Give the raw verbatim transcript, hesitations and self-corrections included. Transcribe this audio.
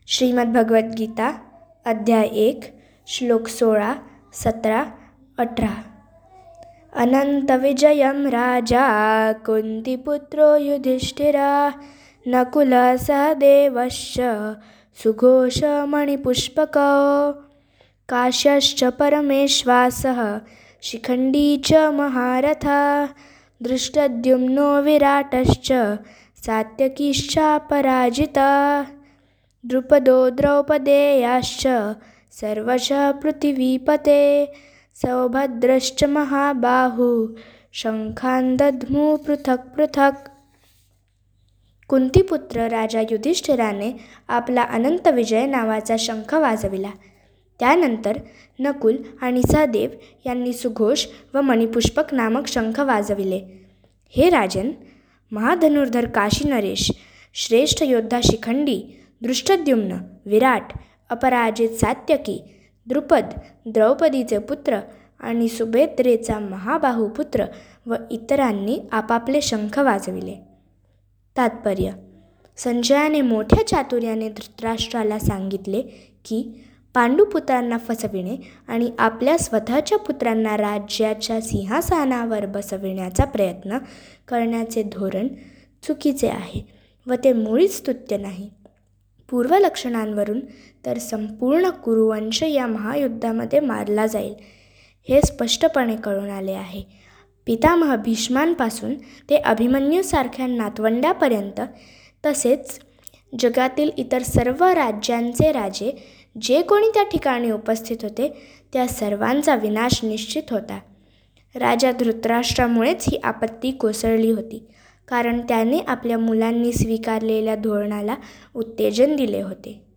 श्रीमद्भगवद्गीता अध्याय एक श्लोक सोळा सतरा अठरा. अनंतविजयं राजा कुन्तीपुत्रो युधिष्ठिरा नकुलः सहदेवश्च सुघोषमणिपुष्पकौ काश्यश्च परमेश्वासः शिखण्डी च महारथः धृष्टद्युम्नो विराटश्च सात्यकीश्चापराजितः द्रुपदो द्रौपदेयाश्च सर्वशः पृथिवीपते सौभद्रश्च महाबाहुः शंखान् दद्मुः पृथक् पृथक्. कुंतीपुत्र राजा युधिष्ठिराने आपला अनंत विजय नावाचा शंख वाजविला. त्यानंतर नकुल आणि सहदेव यांनी सुघोष व मणिपुष्पक नामक शंख वाजविले. हे राजन, महाधनुर्धर काशी नरेश, श्रेष्ठ योद्धा शिखंडी, दृष्टद्युम्न, विराट, अपराजित सात्यकी, द्रुपद, द्रौपदीचे पुत्र आणि सुभद्रेचा महाबाहू पुत्र व इतरांनी आपापले शंख वाजविले. तात्पर्य: संजयाने मोठ्या चातुर्याने धृतराष्ट्राला सांगितले की पांडुपुत्रांना फसविणे आणि आपल्या स्वतःच्या पुत्रांना राज्याच्या सिंहासनावर बसविण्याचा प्रयत्न करण्याचे धोरण चुकीचे आहे व ते मुळीच स्तुत्य नाही. पूर्वलक्षणांवरून तर संपूर्ण कुरुवंश या महायुद्धामध्ये मारला जाईल हे स्पष्टपणे कळून आले आहे. पितामह भीष्मांपासून ते अभिमन्यूसारख्या नातवंड्यापर्यंत तसेच जगातील इतर सर्व राज्यांचे राजे जे कोणी त्या ठिकाणी उपस्थित होते त्या सर्वांचा विनाश निश्चित होता. राजा धृतराष्ट्रामुळेच ही आपत्ती कोसळली होती, कारण त्याने आपल्या मुलांनी स्वीकारलेल्या धोरणाला उत्तेजन दिले होते.